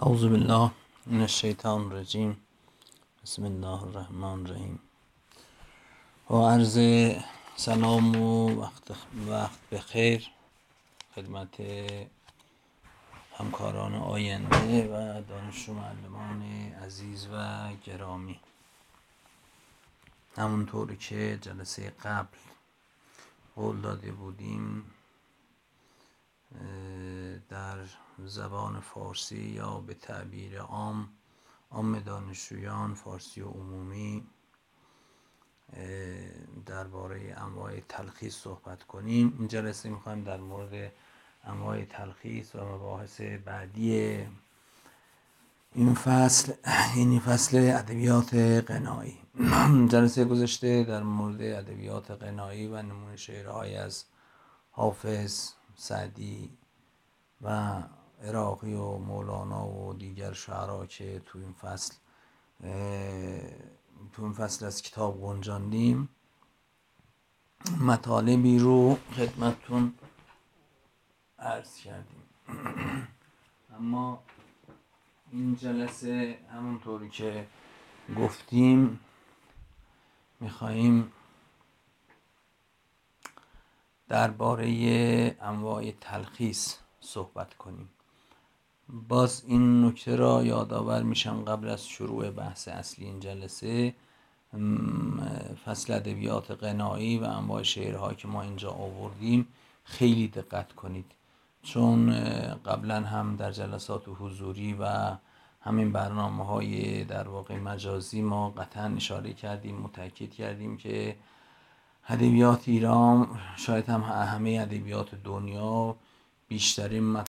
اعوذ بالله من الشیطان الرجیم. بسم الله الرحمن الرحیم. با عرض سلام و وقت بخیر خدمت همکاران آینده و دانش و معلمان عزیز و گرامی. همونطوری که جلسه قبل قول داده بودیم در زبان فارسی یا به تعبیر عام دانشجویان فارسی و عمومی درباره انواع تلخیص صحبت کنیم. این جلسه میخوایم در مورد انواع تلخیص و مباحث بعدی این فصل، یعنی فصل ادبیات غنایی. جلسه گذشته در مورد ادبیات غنایی و نمونه شعرهای از حافظ، سعدی و عراقی و مولانا و دیگر شعرا که تو این فصل از کتاب گنجاندیم مطالبی رو خدمتتون عرض کردیم. اما این جلسه همونطوری که گفتیم میخواییم درباره انواع تلخیص صحبت کنیم. باز این نکته را یادآور میشم قبل از شروع بحث اصلی این جلسه، فصل ادبیات غنایی و انواع شعرها که ما اینجا آوردیم خیلی دقت کنید، چون قبلا هم در جلسات حضوری و همین برنامه‌های در واقع مجازی ما قطعا اشاره کردیم، متأکد کردیم که ادبیات ایران، شاید هم همه ادبیات دنیا، بیشترین